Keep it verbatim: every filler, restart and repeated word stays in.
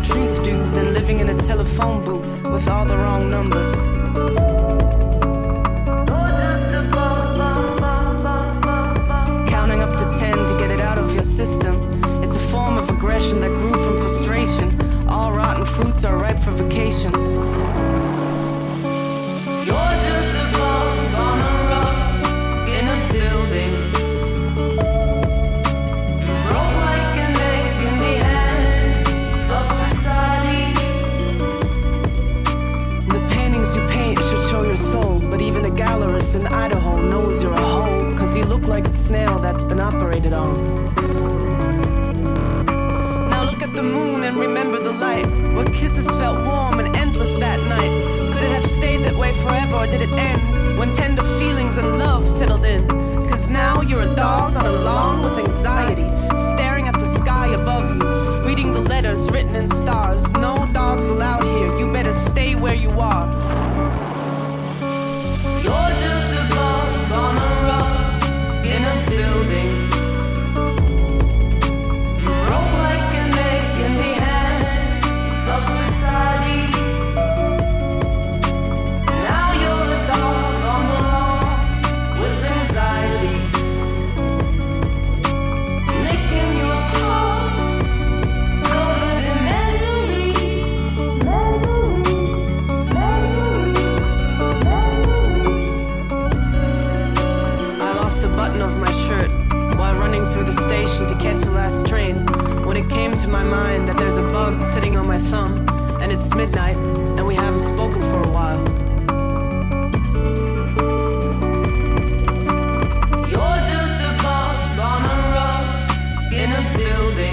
truth do than living in a telephone booth with all the wrong numbers. Counting up to ten to get it out of your system. It's a form of aggression that grew from frustration. All rotten fruits are ripe for vacation. You're just a bump on a rug in a building. You broke like an egg in the hands of society. The paintings you paint should show your soul, but even a gallerist in Idaho knows you're a hoe, cause you look like a snail that's been operated on. Now look at the moon and remember the light. What kisses felt warm and endless that night. Could it have stayed that way forever, or did it end when tender feelings and love settled in? Cause now you're a dog on a lawn with anxiety, staring at the sky above you, reading the letters written in stars. No dogs allowed here, you better stay where you are. You're just a bump on a rug in a building. You broke like an egg in the hands of society. Now you're a dog on the lawn with anxiety, licking your paws, covered in memories, memories, memories. I lost a button of my shirt while running through the station to catch the last train, when it came to my mind that there's a bug sitting on my thumb, and it's midnight, and we haven't spoken for a while.